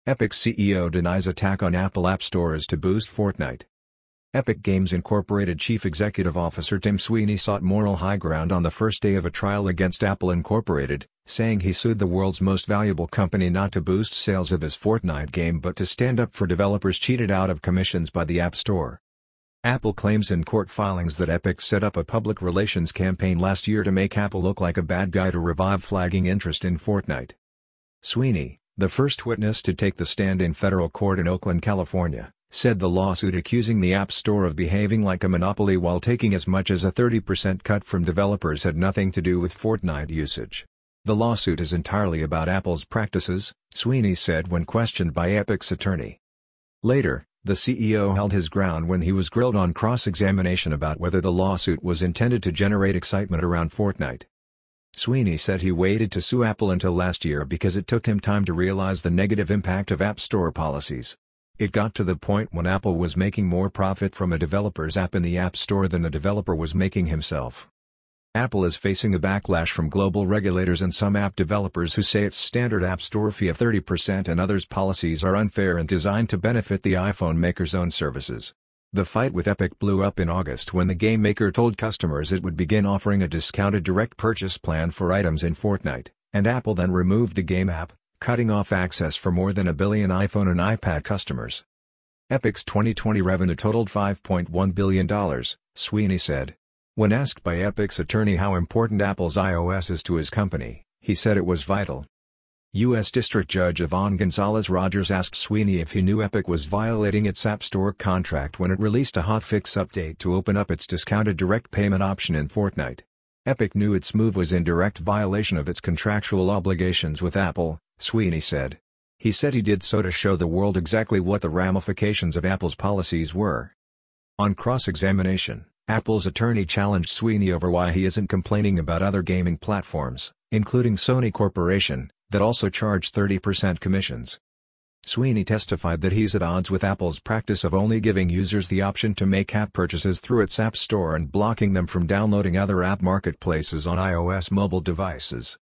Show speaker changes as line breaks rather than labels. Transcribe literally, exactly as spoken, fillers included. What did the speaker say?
Epic C E O denies attack on Apple App Stores to boost Fortnite. Epic Games Incorporated Chief Executive Officer Tim Sweeney sought moral high ground on the first day of a trial against Apple Incorporated, saying he sued the world's most valuable company not to boost sales of his Fortnite game but to stand up for developers cheated out of commissions by the App Store. Apple claims in court filings that Epic set up a public relations campaign last year to make Apple look like a bad guy to revive flagging interest in Fortnite. Sweeney, the first witness to take the stand in federal court in Oakland, California, said the lawsuit accusing the App Store of behaving like a monopoly while taking as much as a thirty percent cut from developers had nothing to do with Fortnite usage. The lawsuit is entirely about Apple's practices, Sweeney said when questioned by Epic's attorney. Later, the C E O held his ground when he was grilled on cross-examination about whether the lawsuit was intended to generate excitement around Fortnite. Sweeney said he waited to sue Apple until last year because it took him time to realize the negative impact of App Store policies. It got to the point when Apple was making more profit from a developer's app in the App Store than the developer was making himself. Apple is facing a backlash from global regulators and some app developers who say its standard App Store fee of thirty percent and others' policies are unfair and designed to benefit the iPhone maker's own services. The fight with Epic blew up in August when the game maker told customers it would begin offering a discounted direct purchase plan for items in Fortnite, and Apple then removed the game app, cutting off access for more than a billion iPhone and iPad customers. Epic's twenty twenty revenue totaled five point one billion dollars, Sweeney said. When asked by Epic's attorney how important Apple's iOS is to his company, he said it was vital. U S District Judge Yvonne Gonzalez-Rogers asked Sweeney if he knew Epic was violating its App Store contract when it released a hotfix update to open up its discounted direct payment option in Fortnite. Epic knew its move was in direct violation of its contractual obligations with Apple, Sweeney said. He said he did so to show the world exactly what the ramifications of Apple's policies were. On cross-examination, Apple's attorney challenged Sweeney over why he isn't complaining about other gaming platforms, including Sony Corporation, that also charge thirty percent commissions. Sweeney testified that he's at odds with Apple's practice of only giving users the option to make app purchases through its App Store and blocking them from downloading other app marketplaces on iOS mobile devices.